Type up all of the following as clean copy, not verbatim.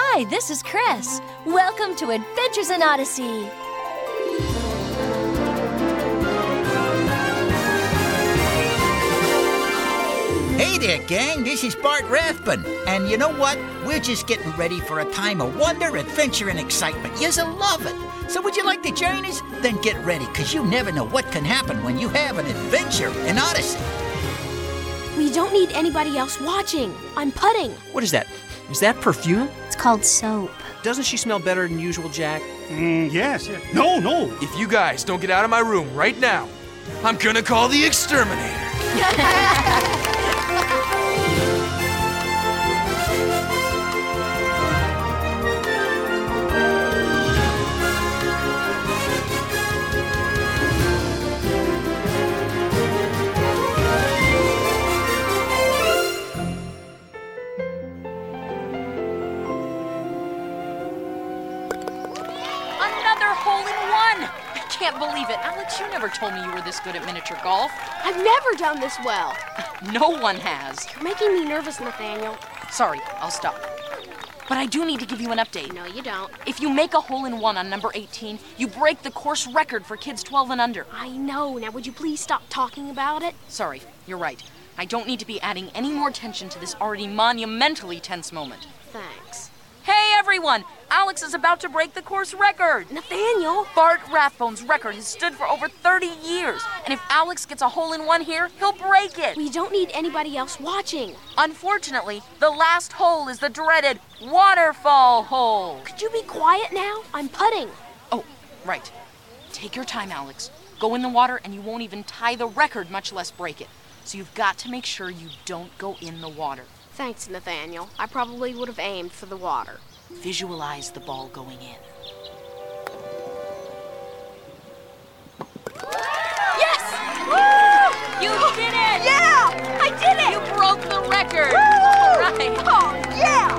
Hi, this is Chris. Welcome to Adventures in Odyssey. Hey there, gang. This is Bart Rathbun. And you know what? We're just getting ready for a time of wonder, adventure, and excitement. You'll love it. So would you like to join us? Then get ready, because you never know what can happen when you have an adventure in Odyssey. We don't need anybody else watching. I'm putting. What is that? Is that perfume? It's called soap. Doesn't she smell better than usual, Jack? Yes. No. If you guys don't get out of my room right now, I'm gonna call the exterminator. I can't believe it. Alex, you never told me you were this good at miniature golf. I've never done this well. No one has. You're making me nervous, Nathaniel. Sorry, I'll stop. But I do need to give you an update. No, you don't. If you make a hole-in-one on number 18, you break the course record for kids 12 and under. I know. Now, would you please stop talking about it? Sorry, you're right. I don't need to be adding any more tension to this already monumentally tense moment. Thanks. Hey, everyone! Alex is about to break the course record. Nathaniel! Bart Rathbone's record has stood for over 30 years. And if Alex gets a hole-in-one here, he'll break it. We don't need anybody else watching. Unfortunately, the last hole is the dreaded waterfall hole. Could you be quiet now? I'm putting. Oh, right. Take your time, Alex. Go in the water and you won't even tie the record, much less break it. So you've got to make sure you don't go in the water. Thanks, Nathaniel. I probably would have aimed for the water. Visualize the ball going in. Yes! Woo! You did it! Yeah! I did it! You broke the record! Woo! All right. Oh, yeah!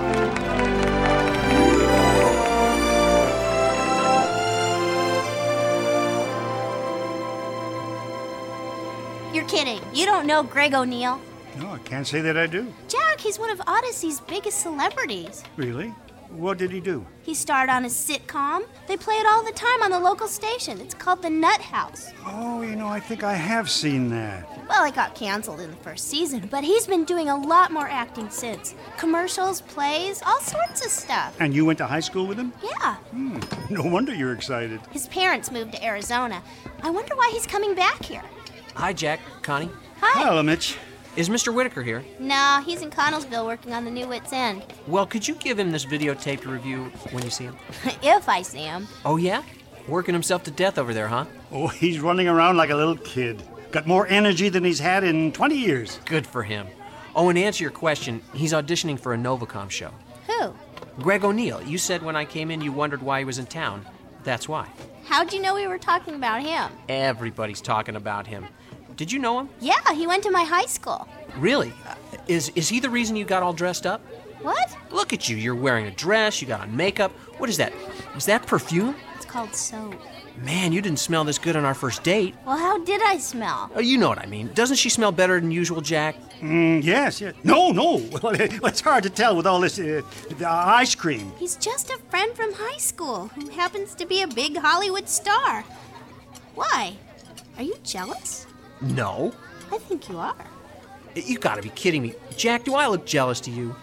You're kidding. You don't know Greg O'Neill. No, I can't say that I do. Jack, he's one of Odyssey's biggest celebrities. Really? What did he do? He starred on a sitcom. They play it all the time on the local station. It's called The Nut House. Oh, I think I have seen that. Well, it got canceled in the first season, but he's been doing a lot more acting since. Commercials, plays, all sorts of stuff. And you went to high school with him? Yeah. No wonder you're excited. His parents moved to Arizona. I wonder why he's coming back here. Hi, Jack. Connie. Hi. Hello, Mitch. Is Mr. Whitaker here? No, he's in Connellsville working on the new Wits End. Well, could you give him this videotaped review when you see him? If I see him. Oh, yeah? Working himself to death over there, huh? Oh, he's running around like a little kid. Got more energy than he's had in 20 years. Good for him. Oh, and to answer your question, he's auditioning for a Novacom show. Who? Greg O'Neill. You said when I came in you wondered why he was in town. That's why. How'd you know we were talking about him? Everybody's talking about him. Did you know him? Yeah, he went to my high school. Really? Is he the reason you got all dressed up? What? Look at you. You're wearing a dress. You got on makeup. What is that? Is that perfume? It's called soap. Man, you didn't smell this good on our first date. Well, how did I smell? Oh, you know what I mean. Doesn't she smell better than usual, Jack? Yes. No. Well, it's hard to tell with all this the ice cream. He's just a friend from high school who happens to be a big Hollywood star. Why? Are you jealous? No. I think you are. You gotta be kidding me. Jack, do I look jealous to you?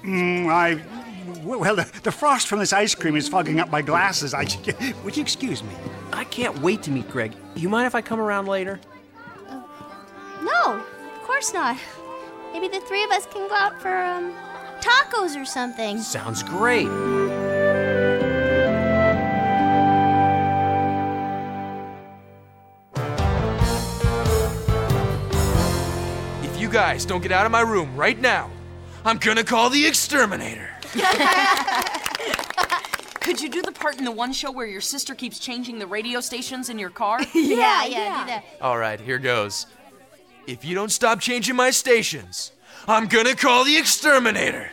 Well, the frost from this ice cream is fogging up my glasses. Would you excuse me? I can't wait to meet Greg. You mind if I come around later? No, of course not. Maybe the three of us can go out for, tacos or something. Sounds great. If you guys don't get out of my room right now, I'm gonna call the exterminator. Could you do the part in the one show where your sister keeps changing the radio stations in your car? Yeah, do that. All right, here goes. If you don't stop changing my stations, I'm gonna call the exterminator.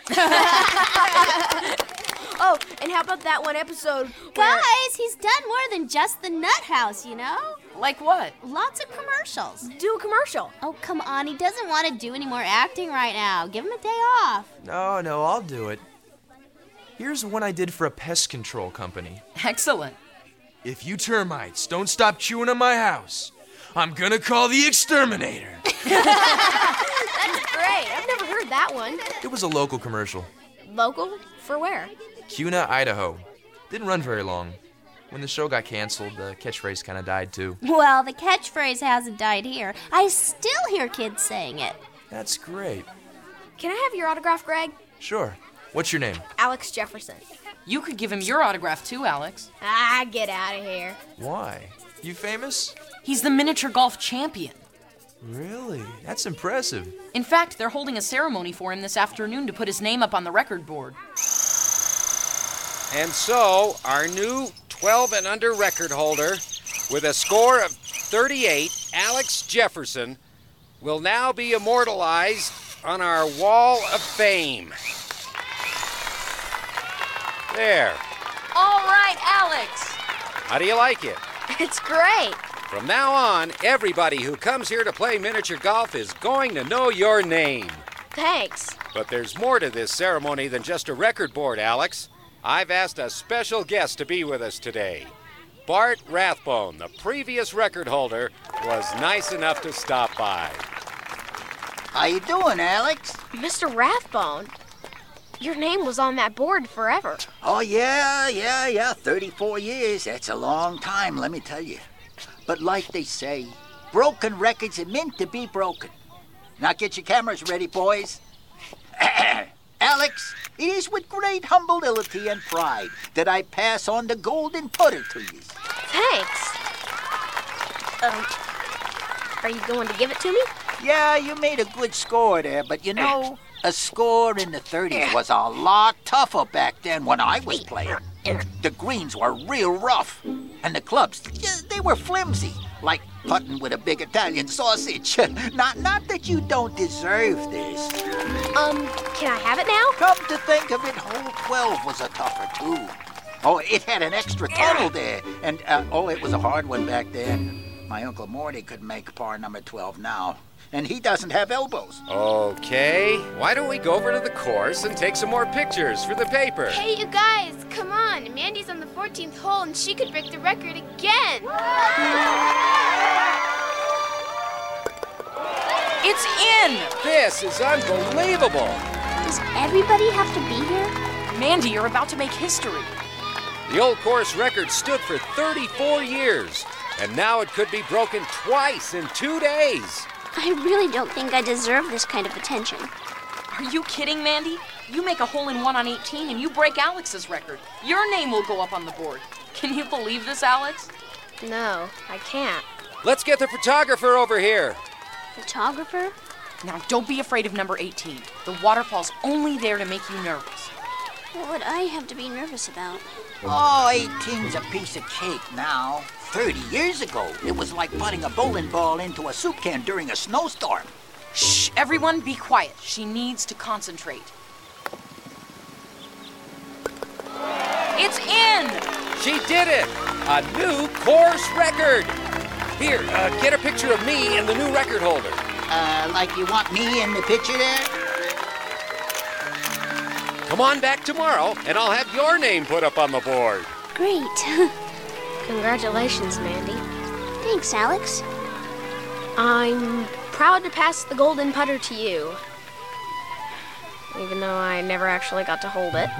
Oh, and how about that one episode Guys, he's done more than just the Nut House, you know? Like what? Lots of commercials. Do a commercial. Oh, come on. He doesn't want to do any more acting right now. Give him a day off. No, I'll do it. Here's one I did for a pest control company. Excellent. If you termites don't stop chewing on my house, I'm gonna call the exterminator. That's great. I've never heard that one. It was a local commercial. Local? For where? Kuna, Idaho. Didn't run very long. When the show got canceled, the catchphrase kind of died too. Well, the catchphrase hasn't died here. I still hear kids saying it. That's great. Can I have your autograph, Greg? Sure. What's your name? Alex Jefferson. You could give him your autograph too, Alex. Ah, get out of here. Why? You famous? He's the miniature golf champion. Really? That's impressive. In fact, they're holding a ceremony for him this afternoon to put his name up on the record board. And so, our new 12 and under record holder, with a score of 38, Alex Jefferson, will now be immortalized on our Wall of Fame. There. All right, Alex. How do you like it? It's great. From now on, everybody who comes here to play miniature golf is going to know your name. Thanks. But there's more to this ceremony than just a record board, Alex. I've asked a special guest to be with us today. Bart Rathbone, the previous record holder, was nice enough to stop by. How you doing, Alex? Mr. Rathbone, your name was on that board forever. Oh, yeah. 34 years. That's a long time, let me tell you. But like they say, broken records are meant to be broken. Now get your cameras ready, boys. Alex, it is with great humility and pride that I pass on the golden putter to you. Thanks. Are you going to give it to me? Yeah, you made a good score there, but you know, a score in the 30s was a lot tougher back then when I was playing. The greens were real rough, and the clubs, they were flimsy, like putting with a big Italian sausage. Not that you don't deserve this. Can I have it now? Come to think of it, hole 12 was a tougher, too. Oh, it had an extra tunnel there, and, it was a hard one back then. My Uncle Morty could make par number 12 now, and he doesn't have elbows. Okay, why don't we go over to the course and take some more pictures for the paper? Hey, you guys, come on. Mandy's on the 14th hole, and she could break the record again. It's in! This is unbelievable. Does everybody have to be here? Mandy, you're about to make history. The old course record stood for 34 years, and now it could be broken twice in 2 days. I really don't think I deserve this kind of attention. Are you kidding, Mandy? You make a hole-in-one on 18 and you break Alex's record. Your name will go up on the board. Can you believe this, Alex? No, I can't. Let's get the photographer over here. Photographer? Now, don't be afraid of number 18. The waterfall's only there to make you nervous. What would I have to be nervous about? Oh, 18's a piece of cake now. 30 years ago, it was like putting a bowling ball into a soup can during a snowstorm. Shh, everyone be quiet. She needs to concentrate. It's in! She did it! A new course record! Here, get a picture of me and the new record holder. Like you want me in the picture there? Come on back tomorrow, and I'll have your name put up on the board. Great. Congratulations, Mandy. Thanks, Alex. I'm proud to pass the golden putter to you. Even though I never actually got to hold it.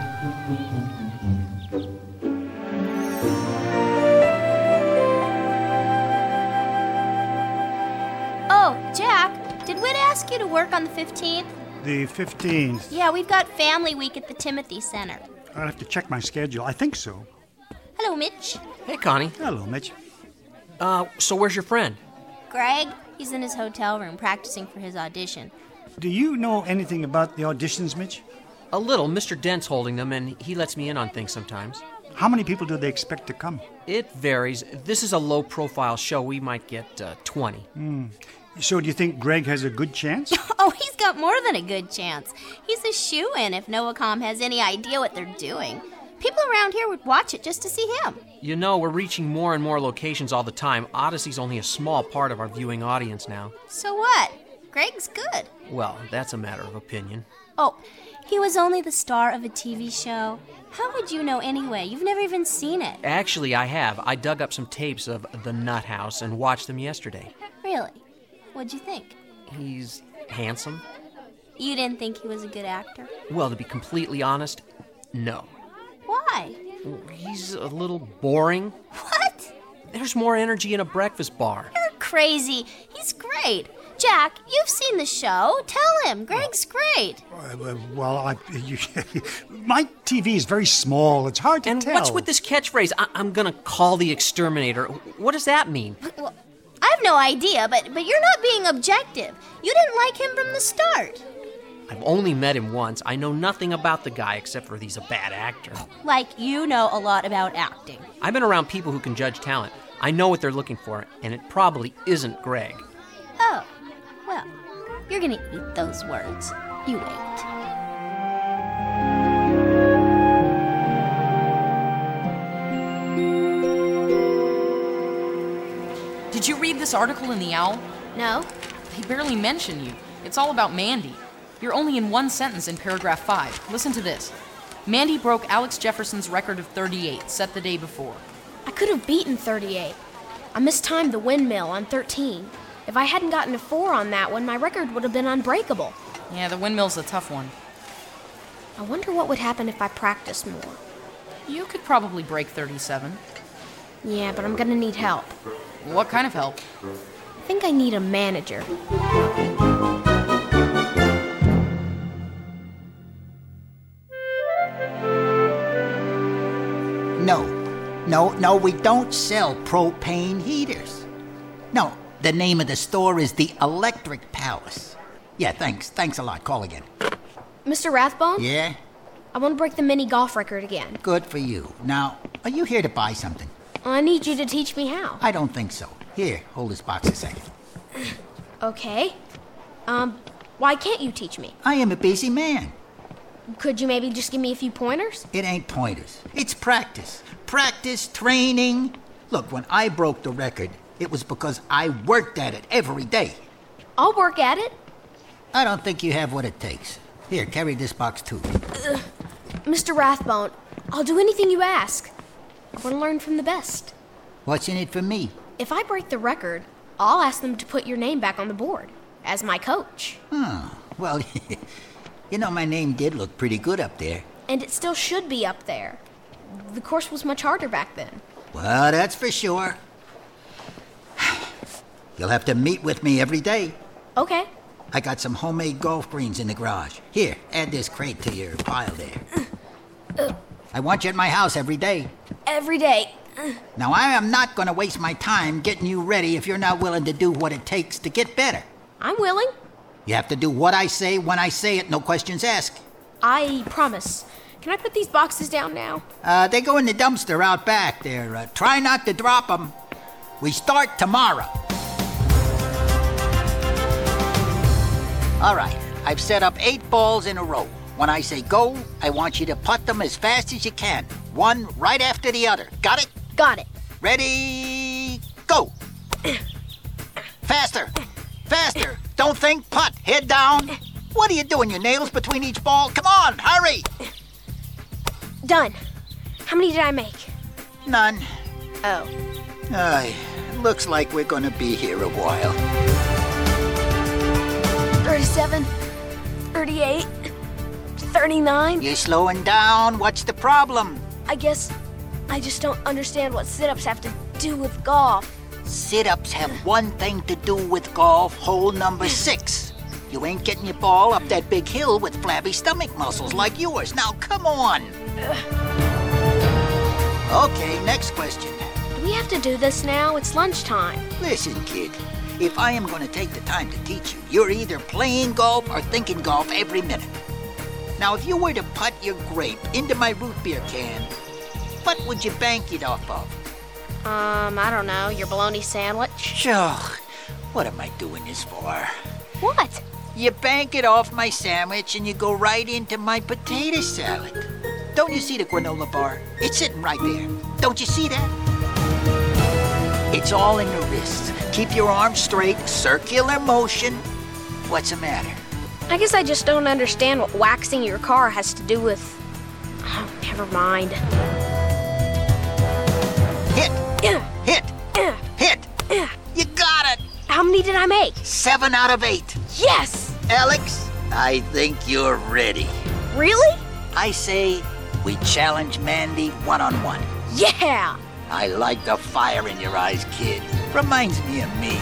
Oh, Jack, did Whit ask you to work on the 15th? The 15th. Yeah, we've got Family Week at the Timothy Center. I'll have to check my schedule. I think so. Hello, Mitch. Hey, Connie. Hello, Mitch. So where's your friend? Greg, he's in his hotel room practicing for his audition. Do you know anything about the auditions, Mitch? A little. Mr. Dent's holding them, and he lets me in on things sometimes. How many people do they expect to come? It varies. This is a low-profile show. We might get 20. So do you think Greg has a good chance? Oh, he's got more than a good chance. He's a shoo-in if Noacom has any idea what they're doing. People around here would watch it just to see him. You know, we're reaching more and more locations all the time. Odyssey's only a small part of our viewing audience now. So what? Greg's good. Well, that's a matter of opinion. Oh, He was only the star of a TV show. How would you know anyway? You've never even seen it. Actually, I have. I dug up some tapes of The Nut House and watched them yesterday. Really? What'd you think? He's handsome. You didn't think he was a good actor? Well, to be completely honest, no. Why? He's a little boring. What? There's more energy in a breakfast bar. You're crazy. He's great. Jack, you've seen the show. Tell him. Greg's great. My TV is very small. It's hard to tell. And what's with this catchphrase, I'm gonna call the exterminator? What does that mean? Well, I have no idea, but you're not being objective. You didn't like him from the start. I've only met him once. I know nothing about the guy except for he's a bad actor. Like you know a lot about acting. I've been around people who can judge talent. I know what they're looking for, and it probably isn't Greg. Oh, well, you're gonna eat those words. You wait. Did you read this article in the Owl? No. He barely mentioned you. It's all about Mandy. You're only in one sentence in paragraph 5. Listen to this. Mandy broke Alex Jefferson's record of 38, set the day before. I could have beaten 38. I mistimed the windmill on 13. If I hadn't gotten a 4 on that one, my record would have been unbreakable. Yeah, the windmill's a tough one. I wonder what would happen if I practiced more. You could probably break 37. Yeah, but I'm gonna need help. What kind of help? I think I need a manager. No, we don't sell propane heaters. No, the name of the store is the Electric Palace. Yeah, thanks a lot. Call again. Mr. Rathbone? Yeah? I want to break the mini golf record again. Good for you. Now, are you here to buy something? I need you to teach me how. I don't think so. Here, hold this box a second. Okay. Why can't you teach me? I am a busy man. Could you maybe just give me a few pointers? It ain't pointers. It's practice. Practice, training. Look, when I broke the record, it was because I worked at it every day. I'll work at it. I don't think you have what it takes. Here, carry this box too. Mr. Rathbone, I'll do anything you ask. I want to learn from the best. What's in it for me? If I break the record, I'll ask them to put your name back on the board as my coach. Well, you know, my name did look pretty good up there. And it still should be up there. The course was much harder back then. Well, that's for sure. You'll have to meet with me every day. Okay. I got some homemade golf greens in the garage. Here, add this crate to your pile there. I want you at my house every day. Every day. Now, I am not going to waste my time getting you ready if you're not willing to do what it takes to get better. I'm willing. You have to do what I say when I say it, no questions asked. I promise. Can I put these boxes down now? They go in the dumpster out back there. Try not to drop them. We start tomorrow. All right, I've set up 8 balls in a row. When I say go, I want you to putt them as fast as you can. One right after the other. Got it? Got it. Ready, go. Faster. Faster. Don't think, putt. Head down. What are you doing? Your nails between each ball? Come on, hurry. Done. How many did I make? None. Oh. Looks like we're gonna be here a while. 37, 38, 39. You're slowing down. What's the problem? I guess I just don't understand what sit-ups have to do with golf. Sit-ups have one thing to do with golf, hole number 6. You ain't getting your ball up that big hill with flabby stomach muscles like yours. Now, come on. Okay, next question. Do we have to do this now? It's lunchtime. Listen, kid. If I am going to take the time to teach you, you're either playing golf or thinking golf every minute. Now, if you were to putt your grape into my root beer can, what would you bank it off of? I don't know. Your bologna sandwich? Sure. What am I doing this for? What? You bank it off my sandwich and you go right into my potato salad. Don't you see the granola bar? It's sitting right there. Don't you see that? It's all in the wrists. Keep your arms straight, circular motion. What's the matter? I guess I just don't understand what waxing your car has to do with... Oh, never mind. Hit! Hit! You got it! How many did I make? 7 out of 8. Yes! Alex, I think you're ready. Really? I say we challenge Mandy one-on-one. Yeah! I like the fire in your eyes, kid. Reminds me of me.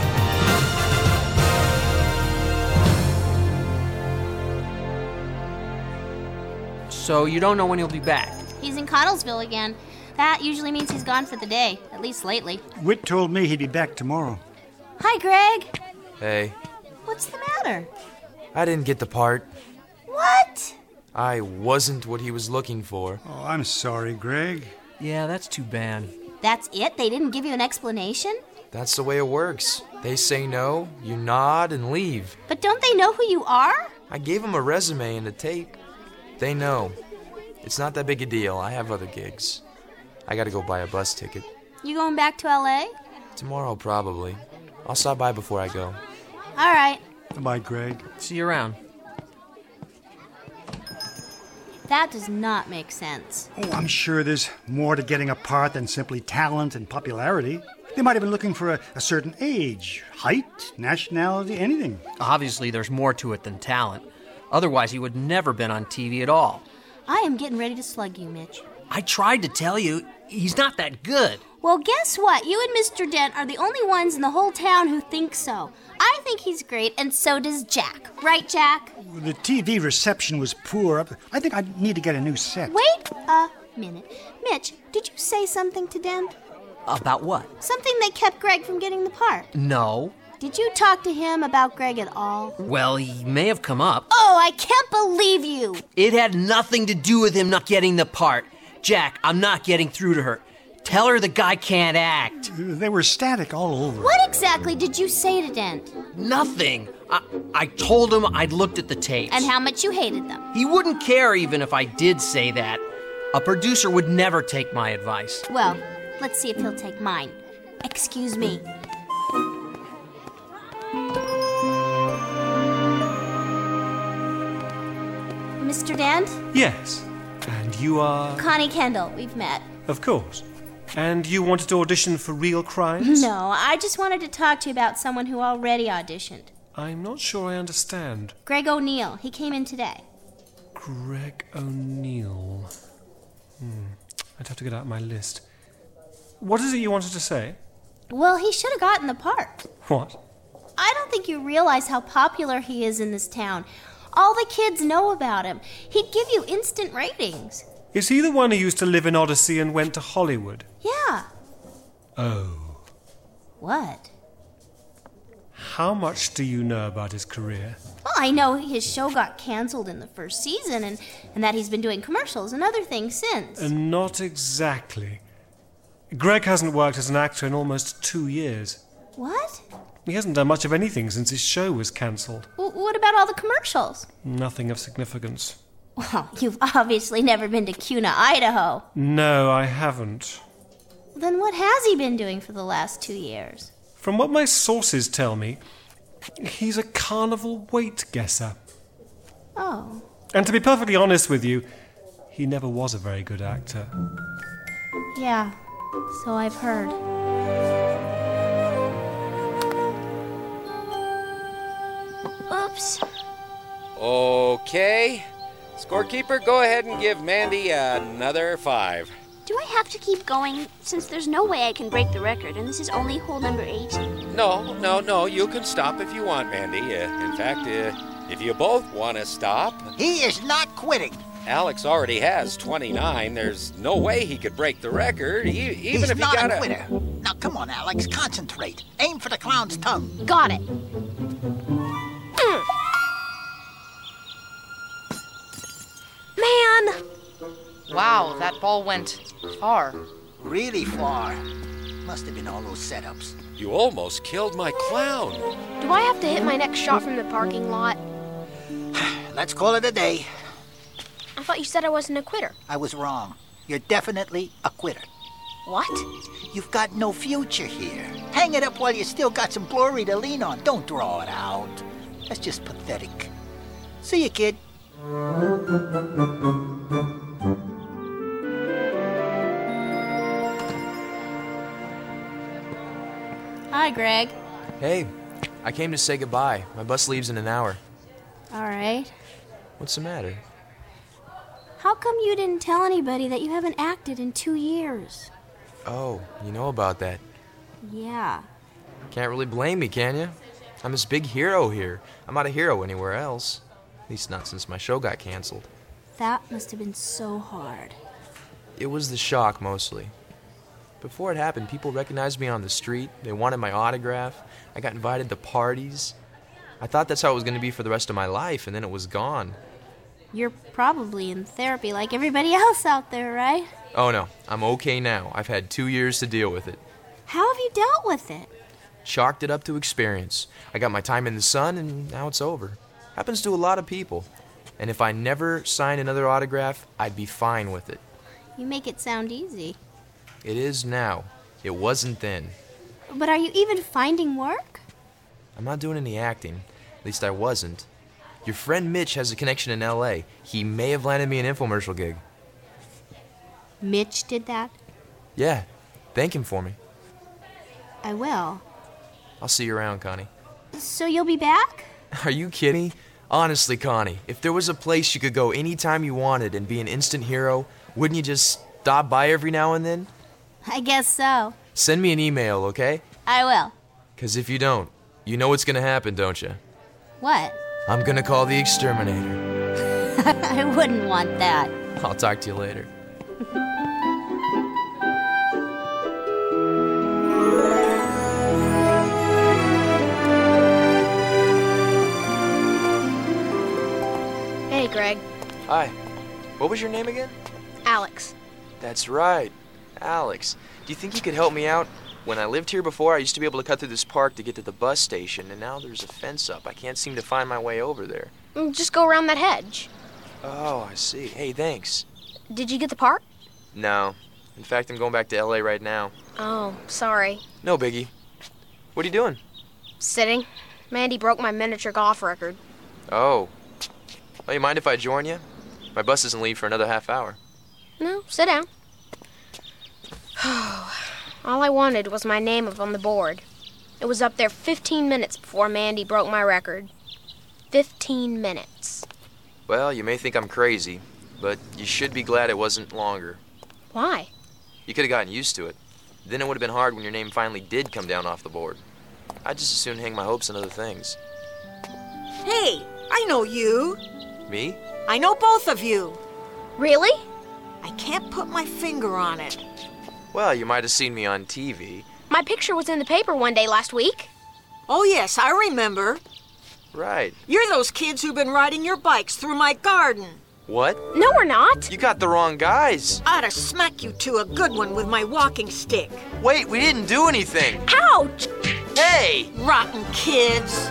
So you don't know when he'll be back? He's in Connellsville again. That usually means he's gone for the day, at least lately. Whit told me he'd be back tomorrow. Hi, Greg. Hey, What's the matter? I didn't get the part. What? I wasn't what he was looking for. Oh, I'm sorry, Greg. Yeah, that's too bad. That's it? They didn't give you an explanation? That's the way it works. They say no, you nod and leave. But don't they know who you are? I gave them a resume and a tape. They know. It's not that big a deal. I have other gigs. I gotta go buy a bus ticket. You going back to L.A.? Tomorrow, probably. I'll stop by before I go. All right. Bye, Greg. See you around. That does not make sense. Oh, I'm sure there's more to getting a part than simply talent and popularity. They might have been looking for a certain age, height, nationality, anything. Obviously, there's more to it than talent. Otherwise, he would never been on TV at all. I am getting ready to slug you, Mitch. I tried to tell you, he's not that good. Well, guess what? You and Mr. Dent are the only ones in the whole town who think so. I think he's great, and so does Jack. Right, Jack? The TV reception was poor. I think I need to get a new set. Wait a minute. Mitch, did you say something to Dent? About what? Something that kept Greg from getting the part. No. Did you talk to him about Greg at all? Well, he may have come up. Oh, I can't believe you! It had nothing to do with him not getting the part. Jack, I'm not getting through to her. Tell her the guy can't act. They were static all over. What exactly did you say to Dent? Nothing. I told him I'd looked at the tapes. And how much you hated them. He wouldn't care even if I did say that. A producer would never take my advice. Well, let's see if he'll take mine. Excuse me. Mr. Dent? Yes. And you are? Connie Kendall. We've met. Of course. And you wanted to audition for Real Crimes? No, I just wanted to talk to you about someone who already auditioned. I'm not sure I understand. Greg O'Neill. He came in today. Greg O'Neill. I'd have to get out my list. What is it you wanted to say? Well, he should have gotten the part. What? I don't think you realize how popular he is in this town. All the kids know about him. He'd give you instant ratings. Is he the one who used to live in Odyssey and went to Hollywood? Yeah. Oh. What? How much do you know about his career? Well, I know his show got canceled in the first season and that he's been doing commercials and other things since. Not exactly. Greg hasn't worked as an actor in almost 2 years. What? He hasn't done much of anything since his show was cancelled. What about all the commercials? Nothing of significance. Well, you've obviously never been to Kuna, Idaho. No, I haven't. Then what has he been doing for the last 2 years? From what my sources tell me, he's a carnival weight guesser. Oh. And to be perfectly honest with you, he never was a very good actor. Yeah, so I've heard. Oops. Okay. Scorekeeper, go ahead and give Mandy another 5. Do I have to keep going, since there's no way I can break the record, and this is only hole number 8? No, you can stop if you want, Mandy. In fact, if you both want to stop... He is not quitting. Alex already has 29. There's no way he could break the record, even He's if he not got a quitter. Now, come on, Alex, concentrate. Aim for the clown's tongue. Got it. Man! Wow, that ball went far. Really far. Must have been all those setups. You almost killed my clown. Do I have to hit my next shot from the parking lot? Let's call it a day. I thought you said I wasn't a quitter. I was wrong. You're definitely a quitter. What? You've got no future here. Hang it up while you still got some glory to lean on. Don't draw it out. That's just pathetic. See you, kid. Hi, Greg. Hey, I came to say goodbye. My bus leaves in an hour. All right. What's the matter? How come you didn't tell anybody that you haven't acted in 2 years? Oh, you know about that. Yeah. Can't really blame me, can you? I'm this big hero here. I'm not a hero anywhere else. At least not since my show got canceled. That must have been so hard. It was the shock, mostly. Before it happened, people recognized me on the street. They wanted my autograph. I got invited to parties. I thought that's how it was going to be for the rest of my life, and then it was gone. You're probably in therapy like everybody else out there, right? Oh no, I'm okay now. I've had 2 years to deal with it. How have you dealt with it? Chalked it up to experience. I got my time in the sun, and now it's over. Happens to a lot of people. And if I never signed another autograph, I'd be fine with it. You make it sound easy. It is now. It wasn't then. But are you even finding work? I'm not doing any acting. At least I wasn't. Your friend Mitch has a connection in L.A. He may have landed me an infomercial gig. Mitch did that? Yeah. Thank him for me. I will. I'll see you around, Connie. So you'll be back? Are you kidding? Honestly, Connie, if there was a place you could go anytime you wanted and be an instant hero, wouldn't you just stop by every now and then? I guess so. Send me an email, okay? I will. 'Cause if you don't, you know what's gonna happen, don't you? What? I'm gonna call the exterminator. I wouldn't want that. I'll talk to you later. Hey, Greg. Hi. What was your name again? Alex. That's right. Alex. Do you think you could help me out? When I lived here before, I used to be able to cut through this park to get to the bus station, and now there's a fence up. I can't seem to find my way over there. Just go around that hedge. Oh, I see. Hey, thanks. Did you get the part? No. In fact, I'm going back to L.A. right now. Oh, sorry. No biggie. What are you doing? Sitting. Mandy broke my miniature golf record. Oh. Well, you mind if I join you? My bus doesn't leave for another half hour. No, sit down. All I wanted was my name up on the board. It was up there 15 minutes before Mandy broke my record. 15 minutes. Well, you may think I'm crazy, but you should be glad it wasn't longer. Why? You could have gotten used to it. Then it would have been hard when your name finally did come down off the board. I'd just as soon hang my hopes on other things. Hey, I know you. Me? I know both of you. Really? I can't put my finger on it. Well, you might have seen me on TV. My picture was in the paper one day last week. Oh, yes, I remember. Right. You're those kids who've been riding your bikes through my garden. What? No, we're not. You got the wrong guys. I'd have smacked you to a good one with my walking stick. Wait, we didn't do anything. Ouch! Hey! Rotten kids.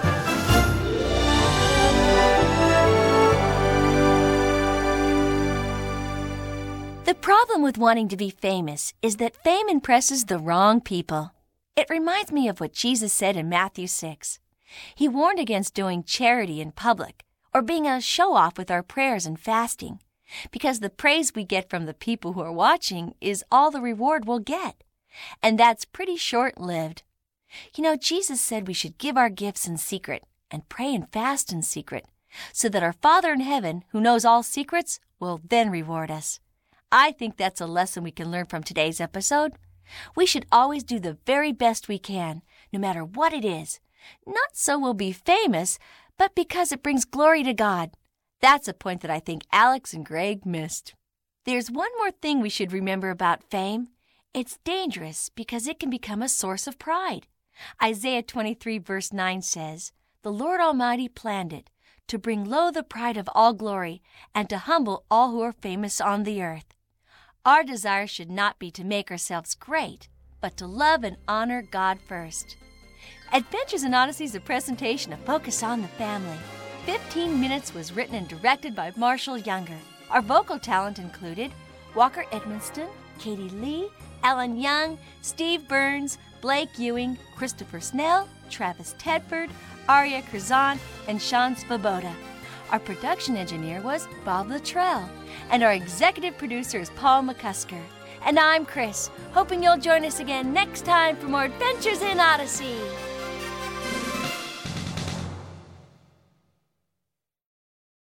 The problem with wanting to be famous is that fame impresses the wrong people. It reminds me of what Jesus said in Matthew 6. He warned against doing charity in public or being a show-off with our prayers and fasting, because the praise we get from the people who are watching is all the reward we'll get. And that's pretty short-lived. You know, Jesus said we should give our gifts in secret and pray and fast in secret, so that our Father in heaven, who knows all secrets, will then reward us. I think that's a lesson we can learn from today's episode. We should always do the very best we can, no matter what it is. Not so we'll be famous, but because it brings glory to God. That's a point that I think Alex and Greg missed. There's one more thing we should remember about fame. It's dangerous because it can become a source of pride. Isaiah 23 verse 9 says, "The Lord Almighty planned it, to bring low the pride of all glory, and to humble all who are famous on the earth." Our desire should not be to make ourselves great, but to love and honor God first. Adventures in Odyssey is a presentation of Focus on the Family. 15 Minutes was written and directed by Marshall Younger. Our vocal talent included Walker Edmonston, Katie Lee, Alan Young, Steve Burns, Blake Ewing, Christopher Snell, Travis Tedford, Aria Curzon, and Sean Svoboda. Our production engineer was Bob Luttrell. And our executive producer is Paul McCusker. And I'm Chris, hoping you'll join us again next time for more Adventures in Odyssey.